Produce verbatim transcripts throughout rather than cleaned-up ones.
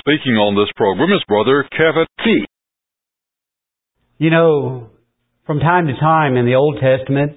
speaking on this program is Brother Kevin Fee. You know, from time to time in the Old Testament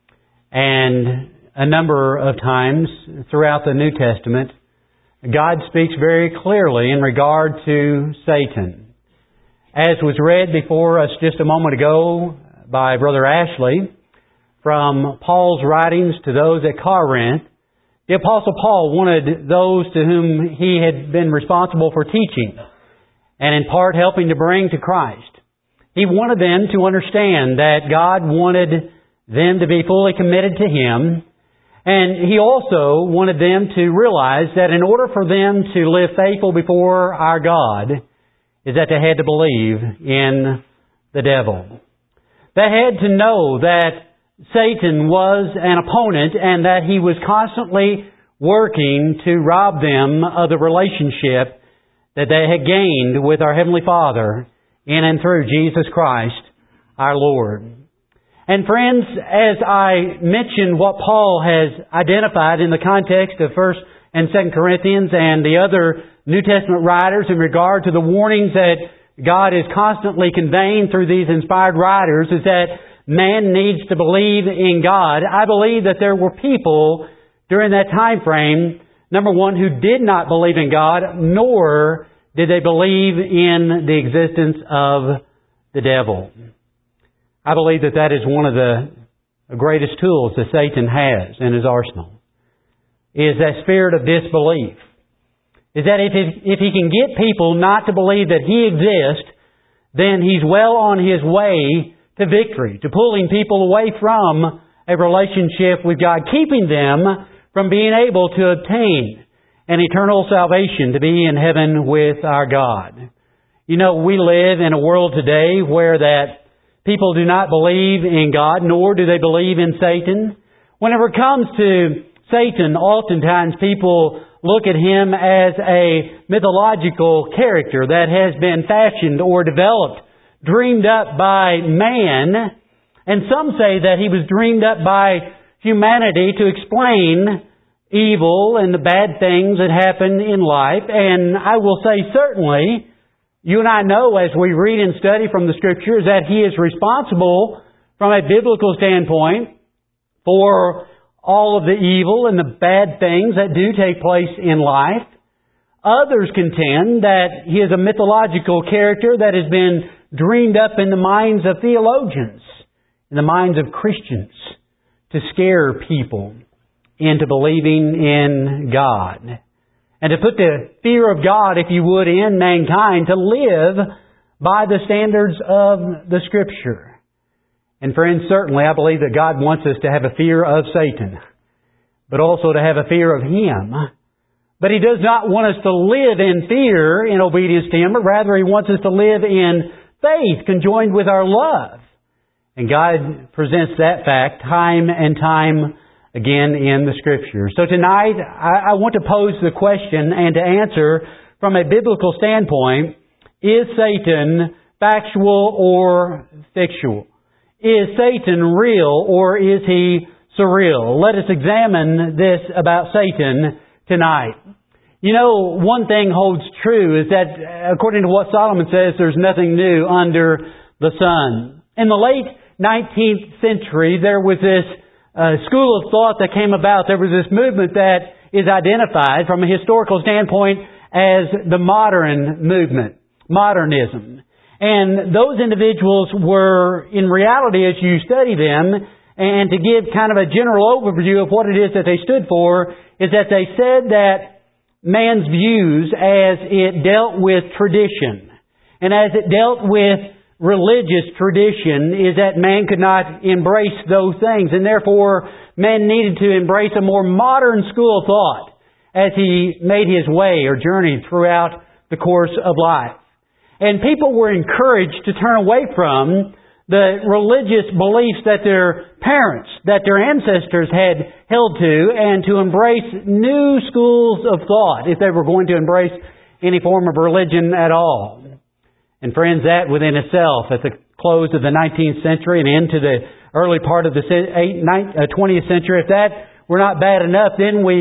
and a number of times throughout the New Testament, God speaks very clearly in regard to Satan. As was read before us just a moment ago by Brother Ashley, from Paul's writings to those at Corinth, the Apostle Paul wanted those to whom he had been responsible for teaching and in part helping to bring to Christ. He wanted them to understand that God wanted them to be fully committed to Him, and He also wanted them to realize that in order for them to live faithful before our God, is that they had to believe in the devil. They had to know that Satan was an opponent and that he was constantly working to rob them of the relationship that they had gained with our Heavenly Father in and through Jesus Christ, our Lord. And friends, as I mentioned what Paul has identified in the context of First and Second Corinthians and the other New Testament writers in regard to the warnings that God is constantly conveying through these inspired writers, is that man needs to believe in God. I believe that there were people during that time frame, number one, who did not believe in God, nor did they believe in the existence of the devil. I believe that that is one of the greatest tools that Satan has in his arsenal, is that spirit of disbelief. Is that if he, if he can get people not to believe that He exists, then he's well on his way to victory, to pulling people away from a relationship with God, keeping them from being able to obtain an eternal salvation, to be in heaven with our God. You know, we live in a world today where that people do not believe in God, nor do they believe in Satan. Whenever it comes to Satan, oftentimes people look at him as a mythological character that has been fashioned or developed, dreamed up by man, and some say that he was dreamed up by humanity to explain evil and the bad things that happen in life. And I will say certainly, you and I know as we read and study from the Scriptures that He is responsible from a biblical standpoint for all of the evil and the bad things that do take place in life. Others contend that He is a mythological character that has been dreamed up in the minds of theologians, in the minds of Christians, to scare people into believing in God. And to put the fear of God, if you would, in mankind, to live by the standards of the Scripture. And friends, certainly I believe that God wants us to have a fear of Satan, but also to have a fear of Him. But He does not want us to live in fear in obedience to Him, but rather He wants us to live in faith conjoined with our love. And God presents that fact time and time again in the Scriptures. So tonight, I, I want to pose the question and to answer from a biblical standpoint, is Satan factual or fictional? Is Satan real or is he surreal? Let us examine this about Satan tonight. You know, one thing holds true is that according to what Solomon says, there's nothing new under the sun. In the late nineteenth century, there was this uh, school of thought that came about. There was this movement that is identified from a historical standpoint as the modern movement, modernism. And those individuals were, in reality, as you study them, and to give kind of a general overview of what it is that they stood for, is that they said that man's views as it dealt with tradition, and as it dealt with religious tradition, is that man could not embrace those things, and therefore man needed to embrace a more modern school of thought as he made his way or journeyed throughout the course of life. And people were encouraged to turn away from the religious beliefs that their parents, that their ancestors had held to, and to embrace new schools of thought if they were going to embrace any form of religion at all. And friends, that within itself, at the close of the nineteenth century and into the early part of the twentieth century, if that were not bad enough, then we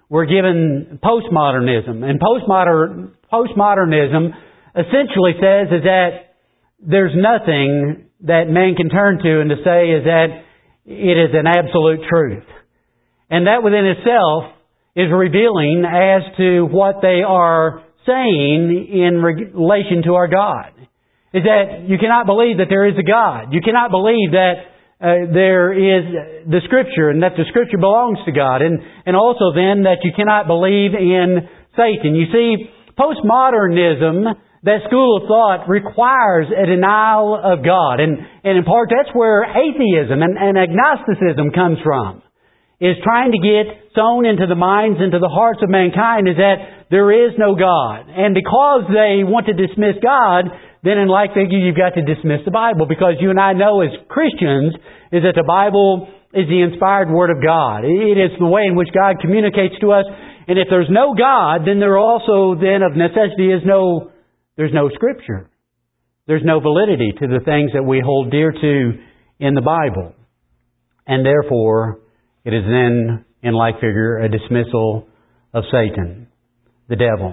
we're given postmodernism. And postmodern, postmodernism essentially says is that there's nothing that man can turn to and to say is that it is an absolute truth. And that within itself is revealing as to what they are saying in relation to our God. Is that you cannot believe that there is a God. You cannot believe that uh, there is the Scripture and that the Scripture belongs to God. And, and also then that you cannot believe in Satan. You see, postmodernism, that school of thought, requires a denial of God. And, and in part that's where atheism and, and agnosticism comes from. Is trying to get sown into the minds, into the hearts of mankind, is that there is no God. And because they want to dismiss God, then in like figure you've got to dismiss the Bible. Because you and I know as Christians is that the Bible is the inspired Word of God. It is the way in which God communicates to us. And if there's no God, then there also then of necessity is no, there's no Scripture. There's no validity to the things that we hold dear to in the Bible. And therefore, it is then, in like figure, a dismissal of Satan, the devil.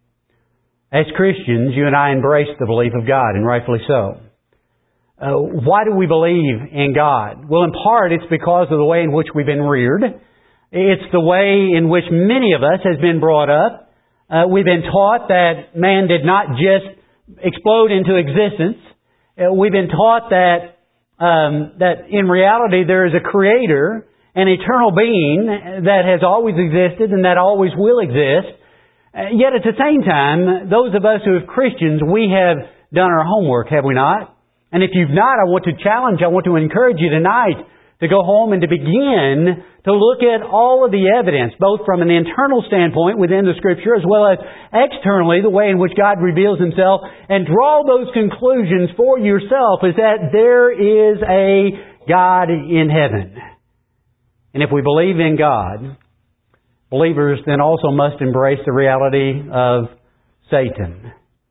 As Christians, you and I embrace the belief of God, and rightfully so. Uh, why do we believe in God? Well, in part, it's because of the way in which we've been reared. It's the way in which many of us has been brought up. Uh, we've been taught that man did not just explode into existence. Uh, we've been taught that um, that in reality there is a Creator, an eternal being that has always existed and that always will exist. Uh, yet at the same time, those of us who are Christians, we have done our homework, have we not? And if you've not, I want to challenge, I want to encourage you tonight to go home and to begin to look at all of the evidence, both from an internal standpoint within the Scripture as well as externally, the way in which God reveals Himself, and draw those conclusions for yourself, is that there is a God in heaven. And if we believe in God, believers then also must embrace the reality of Satan.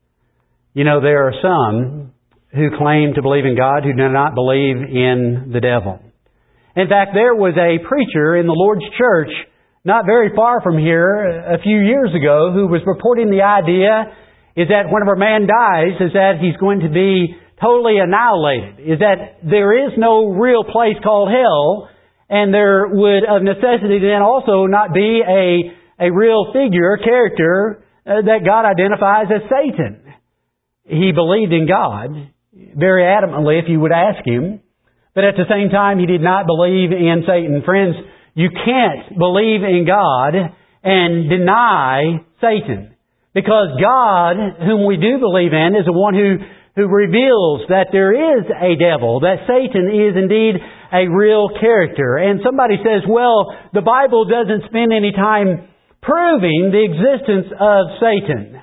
You know, there are some who claim to believe in God who do not believe in the devil. In fact, there was a preacher in the Lord's church not very far from here a few years ago who was reporting the idea is that whenever a man dies is that he's going to be totally annihilated. Is that there is no real place called hell. And there would, of necessity, then also not be a, a real figure, character, uh, that God identifies as Satan. He believed in God, very adamantly, if you would ask him. But at the same time, he did not believe in Satan. Friends, you can't believe in God and deny Satan. Because God, whom we do believe in, is the one who who reveals that there is a devil, that Satan is indeed a real character. And somebody says, well, the Bible doesn't spend any time proving the existence of Satan.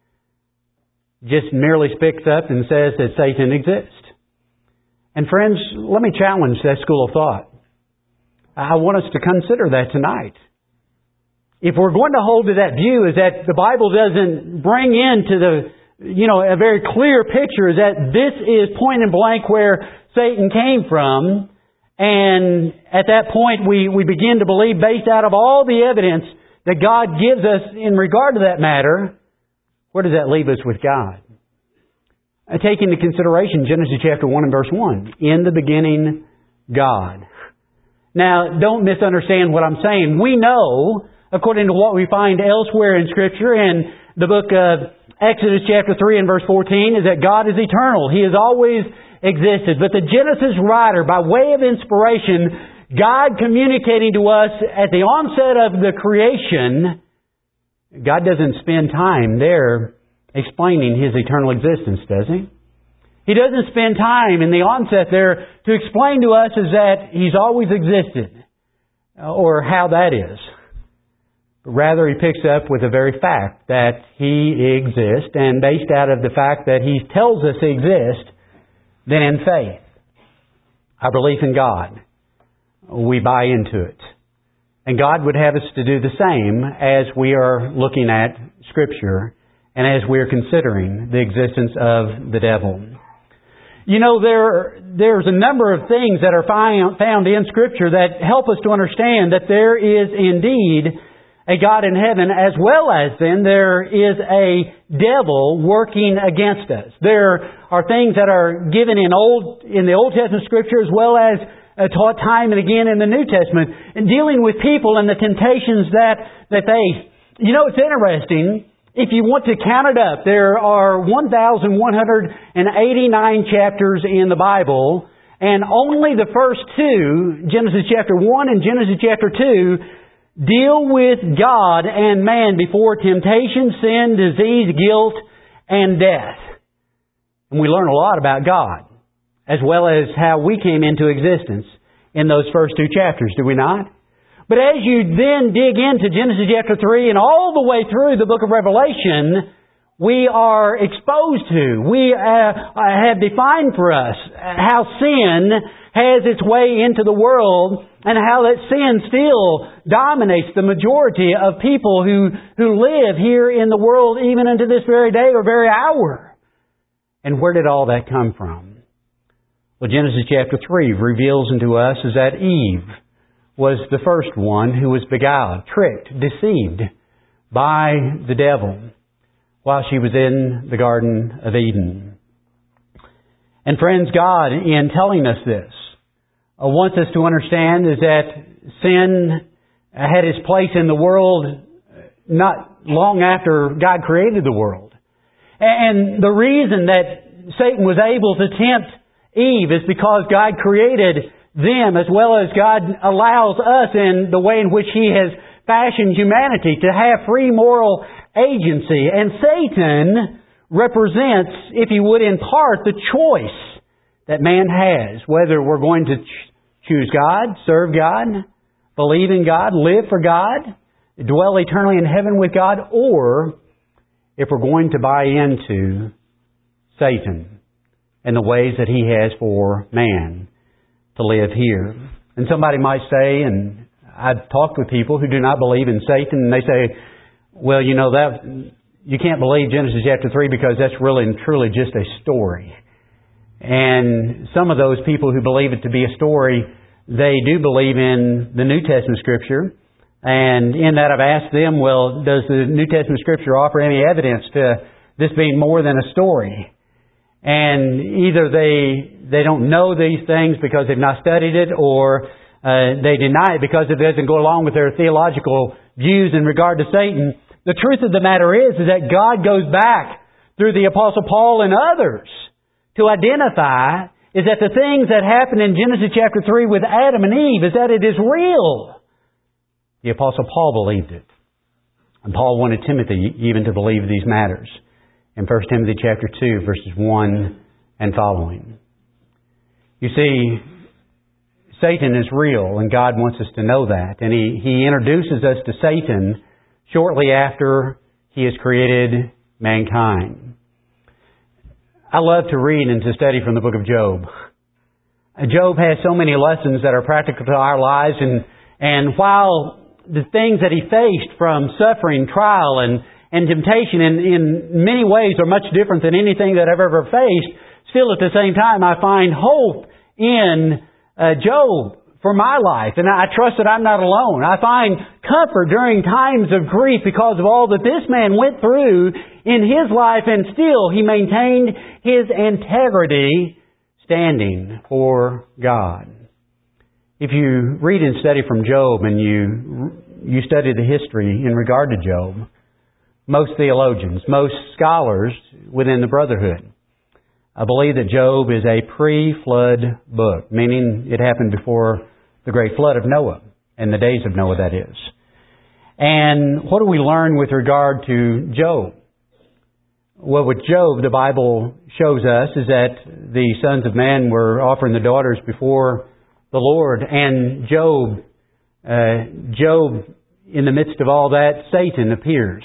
Just merely picks up and says that Satan exists. And friends, let me challenge that school of thought. I want us to consider that tonight. If we're going to hold to that view is that the Bible doesn't bring into the You know, a very clear picture is that this is point and blank where Satan came from. And at that point we, we begin to believe, based out of all the evidence that God gives us in regard to that matter, where does that leave us with God? I take into consideration Genesis chapter one and verse one. In the beginning, God. Now, don't misunderstand what I'm saying. We know, according to what we find elsewhere in Scripture, in the book of Exodus chapter three and verse fourteen, is that God is eternal. He has always existed. But the Genesis writer, by way of inspiration, God communicating to us at the onset of the creation, God doesn't spend time there explaining His eternal existence, does He? He doesn't spend time in the onset there to explain to us is that He's always existed, or how that is. Rather, he picks up with the very fact that He exists, and based out of the fact that He tells us He exists, then in faith, our belief in God, we buy into it. And God would have us to do the same as we are looking at Scripture and as we are considering the existence of the devil. You know, there there's a number of things that are found in Scripture that help us to understand that there is indeed a God in heaven, as well as then there is a devil working against us. There are things that are given in old in the Old Testament Scripture as well as uh, taught time and again in the New Testament, and dealing with people and the temptations that, that they... You know, it's interesting. If you want to count it up, there are one thousand one hundred eighty-nine chapters in the Bible, and only the first two, Genesis chapter one and Genesis chapter two, deal with God and man before temptation, sin, disease, guilt, and death. And we learn a lot about God, as well as how we came into existence in those first two chapters, do we not? But as you then dig into Genesis chapter three and all the way through the book of Revelation, we are exposed to, we uh, have defined for us how sin has its way into the world and how that sin still dominates the majority of people who, who live here in the world even unto this very day or very hour. And where did all that come from? Well, Genesis chapter three reveals unto us is that Eve was the first one who was beguiled, tricked, deceived by the devil while she was in the Garden of Eden. And friends, God, in telling us this, uh, wants us to understand is that sin had its place in the world not long after God created the world. And the reason that Satan was able to tempt Eve is because God created them, as well as God allows us in the way in which He has fashioned humanity to have free moral agency. And Satan represents, if you would, in part, the choice that man has, whether we're going to ch- choose God, serve God, believe in God, live for God, dwell eternally in heaven with God, or if we're going to buy into Satan and the ways that he has for man to live here. And somebody might say, and I've talked with people who do not believe in Satan, and they say, well, you know, that you can't believe Genesis chapter three because that's really and truly just a story. And some of those people who believe it to be a story, they do believe in the New Testament Scripture. And in that I've asked them, well, does the New Testament Scripture offer any evidence to this being more than a story? And either they they don't know these things because they've not studied it, or uh, they deny it because it doesn't go along with their theological views in regard to Satan. The truth of the matter is, is that God goes back through the Apostle Paul and others to identify is that the things that happened in Genesis chapter three with Adam and Eve is that it is real. The Apostle Paul believed it. And Paul wanted Timothy even to believe these matters in First Timothy chapter two, verses one and following. You see, Satan is real, and God wants us to know that. And He, he introduces us to Satan shortly after He has created mankind. I love to read and to study from the book of Job. Job has so many lessons that are practical to our lives, and, and while the things that he faced from suffering, trial, and, and temptation in, in many ways are much different than anything that I've ever faced, still at the same time I find hope in uh, Job for my life. And I trust that I'm not alone. I find comfort during times of grief because of all that this man went through in his life, and still he maintained his integrity standing for God. If you read and study from Job and you you study the history in regard to Job, most theologians, most scholars within the brotherhood, I believe that Job is a pre-flood book, meaning it happened before the great flood of Noah, and the days of Noah, that is. And what do we learn with regard to Job? Well, with Job, the Bible shows us is that the sons of man were offering the daughters before the Lord, and Job, uh, Job, in the midst of all that, Satan appears.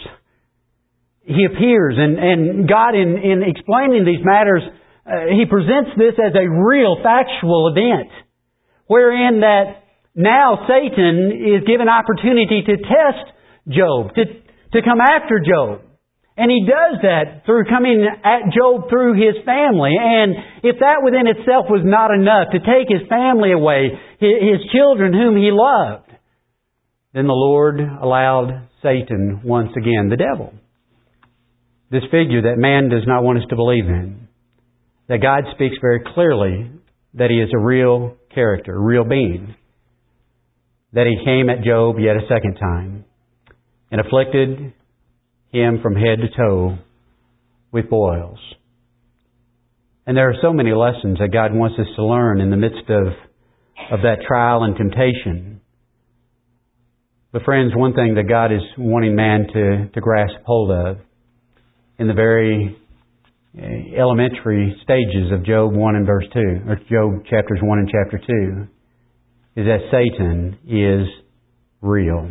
He appears, and, and God, in, in explaining these matters, uh, He presents this as a real factual event, wherein that now Satan is given opportunity to test Job, to, to come after Job. And he does that through coming at Job through his family. And if that within itself was not enough to take his family away, his children whom he loved, then the Lord allowed Satan once again, the devil, this figure that man does not want us to believe in, that God speaks very clearly that He is a real character, a real being, that He came at Job yet a second time and afflicted him from head to toe with boils. And there are so many lessons that God wants us to learn in the midst of, of that trial and temptation. But friends, one thing that God is wanting man to, to grasp hold of in the very elementary stages of Job one and verse two, or Job chapters one and chapter two, is that Satan is real.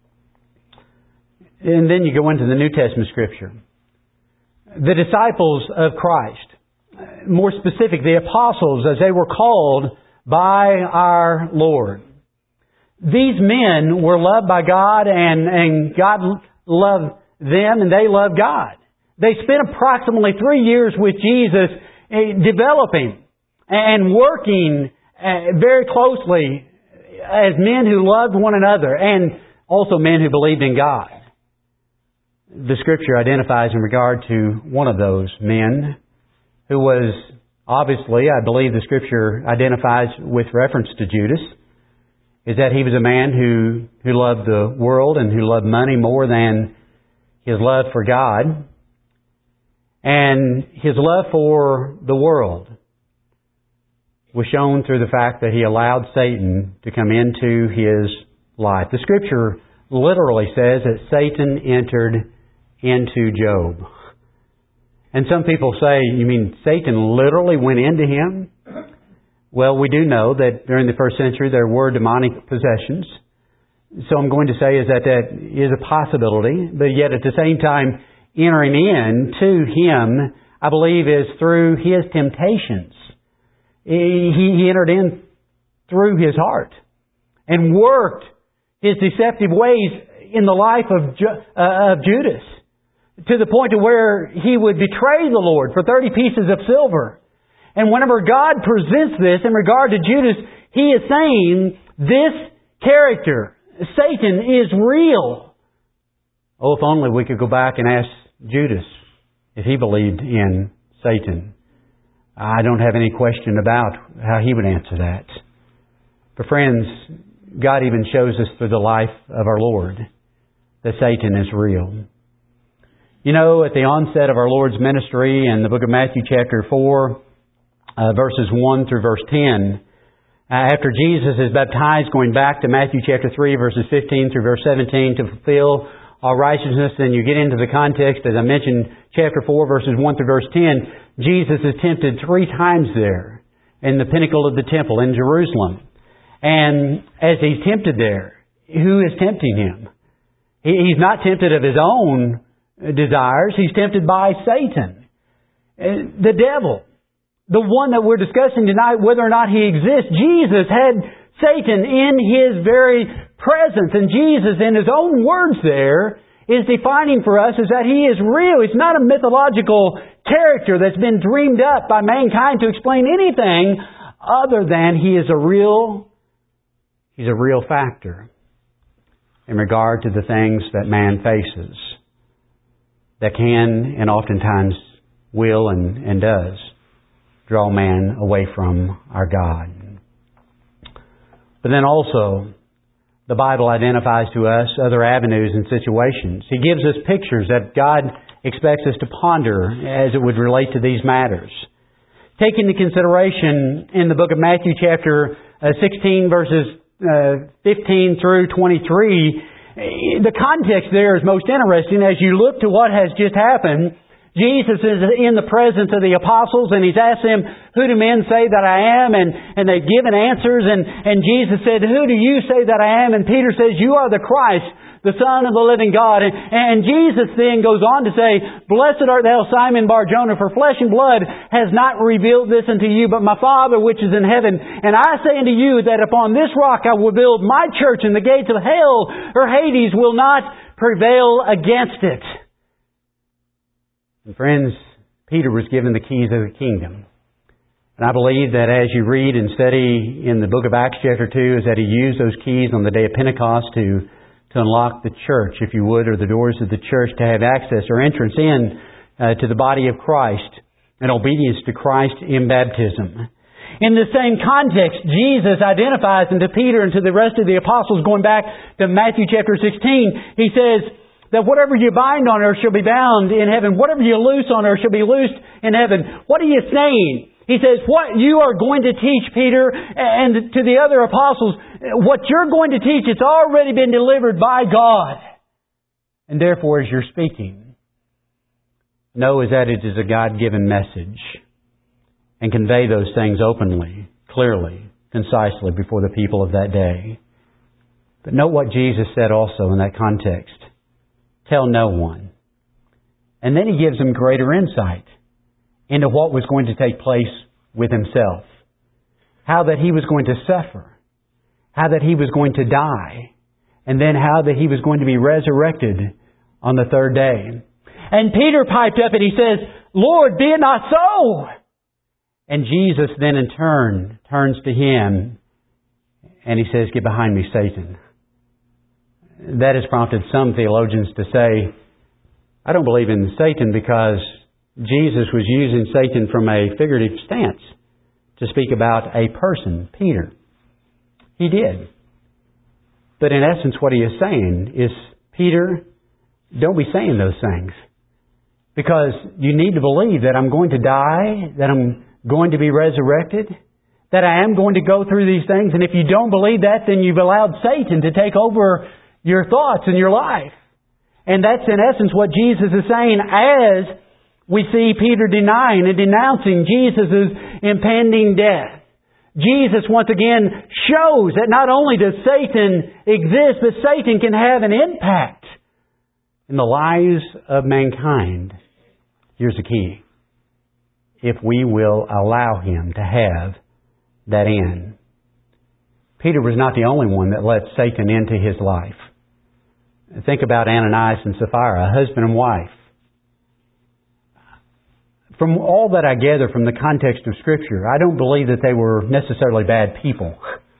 And then you go into the New Testament Scripture. The disciples of Christ, more specific, the apostles as they were called by our Lord. These men were loved by God, and, and God loved them and they loved God. They spent approximately three years with Jesus developing and working very closely as men who loved one another and also men who believed in God. The Scripture identifies in regard to one of those men who was obviously, I believe the Scripture identifies with reference to Judas, is that he was a man who, who loved the world and who loved money more than his love for God. And his love for the world was shown through the fact that he allowed Satan to come into his life. The Scripture literally says that Satan entered into Job. And some people say, you mean Satan literally went into him? Well, we do know that during the first century there were demonic possessions. So I'm going to say is that that is a possibility, but yet at the same time, entering in to him, I believe, is through his temptations. He, he entered in through his heart and worked his deceptive ways in the life of, uh, of Judas to the point to where he would betray the Lord for thirty pieces of silver. And whenever God presents this in regard to Judas, He is saying this character, Satan, is real. Oh, if only we could go back and ask Judas if he believed in Satan. I don't have any question about how he would answer that. But friends, God even shows us through the life of our Lord that Satan is real. You know, at the onset of our Lord's ministry in the book of Matthew chapter four, uh, verses one through verse ten, uh, after Jesus is baptized, going back to Matthew chapter three, verses fifteen through verse seventeen, to fulfill all righteousness, then you get into the context, as I mentioned, chapter four, verses one through verse ten, Jesus is tempted three times there in the pinnacle of the temple in Jerusalem. And as He's tempted there, who is tempting Him? He's not tempted of His own desires. He's tempted by Satan, the devil, the one that we're discussing tonight, whether or not he exists. Jesus had Satan in His very presence, and Jesus, in His own words there, is defining for us is that He is real. He's not a mythological character that's been dreamed up by mankind to explain anything other than He is a real, He's a real factor in regard to the things that man faces, that can and oftentimes will and, and does draw man away from our God. But then also, the Bible identifies to us other avenues and situations. He gives us pictures that God expects us to ponder as it would relate to these matters. Take into consideration in the book of Matthew chapter sixteen verses fifteen through twenty-three, the context there is most interesting as you look to what has just happened. Jesus is in the presence of the apostles and He's asked them, who do men say that I am? And, and they've given answers and, and Jesus said, who do you say that I am? And Peter says, you are the Christ, the Son of the living God. And, and Jesus then goes on to say, blessed art thou, Simon Bar-Jonah, for flesh and blood has not revealed this unto you, but my Father which is in heaven. And I say unto you that upon this rock I will build my church, and the gates of hell or Hades will not prevail against it. And friends, Peter was given the keys of the kingdom. And I believe that as you read and study in the book of Acts chapter two, is that he used those keys on the day of Pentecost to to unlock the church, if you would, or the doors of the church to have access or entrance in uh, to the body of Christ and obedience to Christ in baptism. In the same context, Jesus identifies unto Peter and to the rest of the apostles, going back to Matthew chapter sixteen, He says that whatever you bind on earth shall be bound in heaven. Whatever you loose on earth shall be loosed in heaven. What are you saying? He says, what you are going to teach, Peter, and to the other apostles, what you're going to teach, it's already been delivered by God. And therefore, as you're speaking, know that it is a God-given message. And convey those things openly, clearly, concisely before the people of that day. But note what Jesus said also in that context. Tell no one. And then He gives them greater insight into what was going to take place with Himself. How that He was going to suffer. How that He was going to die. And then how that He was going to be resurrected on the third day. And Peter piped up and he says, Lord, be it not so! And Jesus then in turn turns to him and He says, get behind me, Satan. That has prompted some theologians to say, I don't believe in Satan because Jesus was using Satan from a figurative stance to speak about a person, Peter. He did. But in essence what He is saying is, Peter, don't be saying those things. Because you need to believe that I'm going to die, that I'm going to be resurrected, that I am going to go through these things. And if you don't believe that, then you've allowed Satan to take over your thoughts and your life. And that's in essence what Jesus is saying as we see Peter denying and denouncing Jesus' impending death. Jesus once again shows that not only does Satan exist, but Satan can have an impact in the lives of mankind. Here's the key. If we will allow him to have that in. Peter was not the only one that let Satan into his life. Think about Ananias and Sapphira, husband and wife. From all that I gather from the context of Scripture, I don't believe that they were necessarily bad people.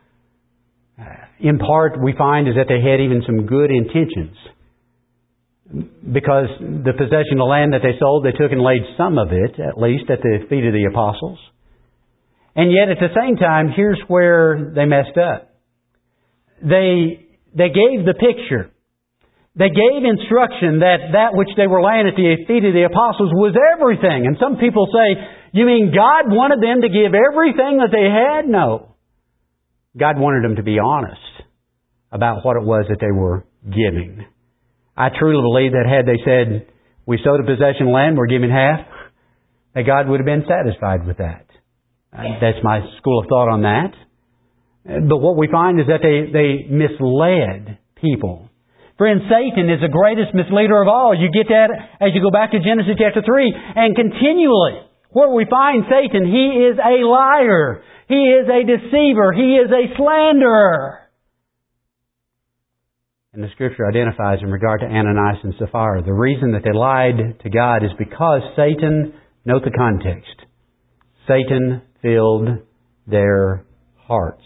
In part, we find is that they had even some good intentions. Because the possession of land that they sold, they took and laid some of it, at least, at the feet of the apostles. And yet, at the same time, here's where they messed up. They, they gave the picture. They gave instruction that that which they were laying at the feet of the apostles was everything. And some people say, you mean God wanted them to give everything that they had? No. God wanted them to be honest about what it was that they were giving. I truly believe that had they said, we sold a possession of land, we're giving half, that God would have been satisfied with that. That's my school of thought on that. But what we find is that they, they misled people. Friend, Satan is the greatest misleader of all. You get that as you go back to Genesis chapter three. And continually, where we find Satan, he is a liar. He is a deceiver. He is a slanderer. And the Scripture identifies in regard to Ananias and Sapphira, the reason that they lied to God is because Satan, note the context, Satan filled their hearts.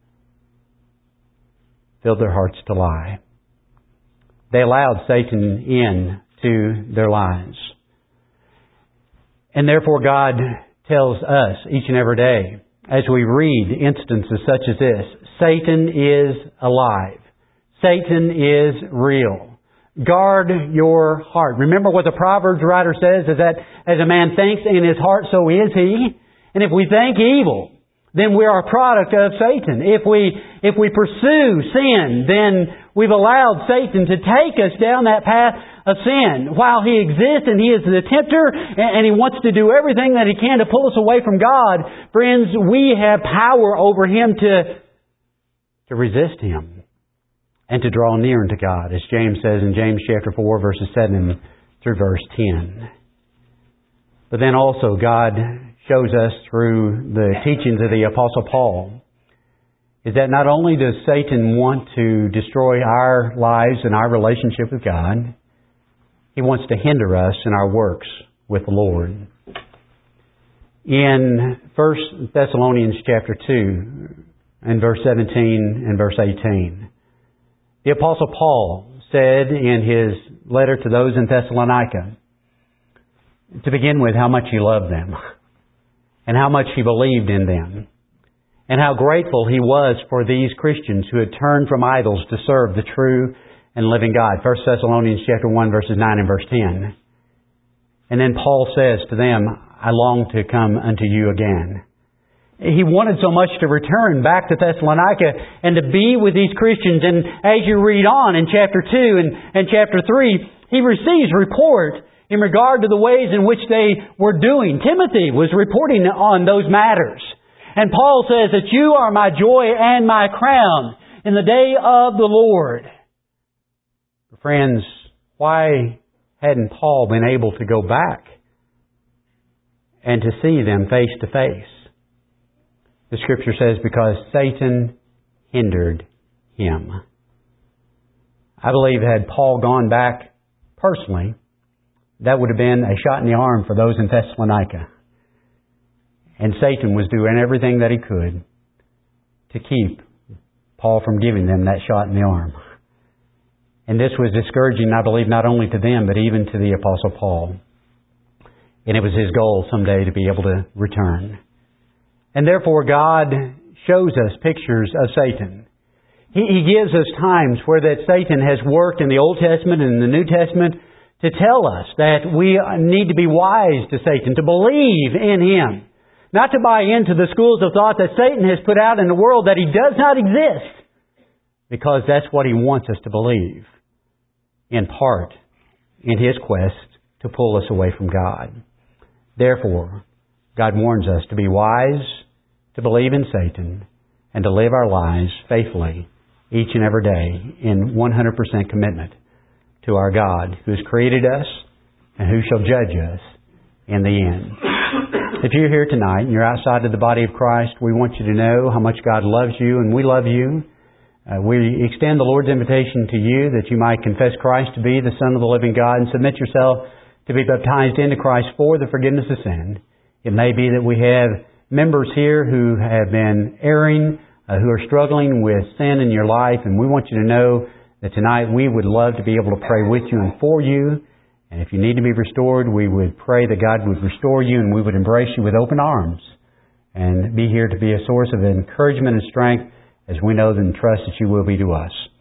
Filled their hearts to lie. They allowed Satan in to their lives. And therefore God tells us each and every day, as we read instances such as this, Satan is alive. Satan is real. Guard your heart. Remember what the Proverbs writer says, is that as a man thinks in his heart, so is he. And if we think evil, then we are a product of Satan. If we, if we pursue sin, then we've allowed Satan to take us down that path of sin. While he exists and he is the tempter and he wants to do everything that he can to pull us away from God, friends, we have power over him to, to resist him. And to draw near unto God, as James says in James chapter four, verses seven through verse ten. But then also God shows us through the teachings of the Apostle Paul, is that not only does Satan want to destroy our lives and our relationship with God, he wants to hinder us in our works with the Lord. In First Thessalonians chapter two, and verse seventeen and verse eighteen, The Apostle Paul said in his letter to those in Thessalonica, to begin with, how much he loved them and how much he believed in them and how grateful he was for these Christians who had turned from idols to serve the true and living God. First Thessalonians chapter one, verses nine and verse ten. And then Paul says to them, I long to come unto you again. He wanted so much to return back to Thessalonica and to be with these Christians. And as you read on in chapter two and, and chapter three, he receives report in regard to the ways in which they were doing. Timothy was reporting on those matters. And Paul says that you are my joy and my crown in the day of the Lord. Friends, why hadn't Paul been able to go back and to see them face to face? The Scripture says because Satan hindered him. I believe had Paul gone back personally, that would have been a shot in the arm for those in Thessalonica. And Satan was doing everything that he could to keep Paul from giving them that shot in the arm. And this was discouraging, I believe, not only to them, but even to the Apostle Paul. And it was his goal someday to be able to return. And therefore God shows us pictures of Satan. He, he gives us times where that Satan has worked in the Old Testament and in the New Testament to tell us that we need to be wise to Satan, to believe in him. Not to buy into the schools of thought that Satan has put out in the world that he does not exist. Because that's what he wants us to believe. In part, in his quest to pull us away from God. Therefore, God warns us to be wise, to believe in Satan, and to live our lives faithfully each and every day in one hundred percent commitment to our God who has created us and who shall judge us in the end. If you're here tonight and you're outside of the body of Christ, we want you to know how much God loves you and we love you. Uh, we extend the Lord's invitation to you that you might confess Christ to be the Son of the living God and submit yourself to be baptized into Christ for the forgiveness of sin. It may be that we have members here who have been erring, uh, who are struggling with sin in your life, and we want you to know that tonight we would love to be able to pray with you and for you. And if you need to be restored, we would pray that God would restore you and we would embrace you with open arms and be here to be a source of encouragement and strength as we know and trust that you will be to us.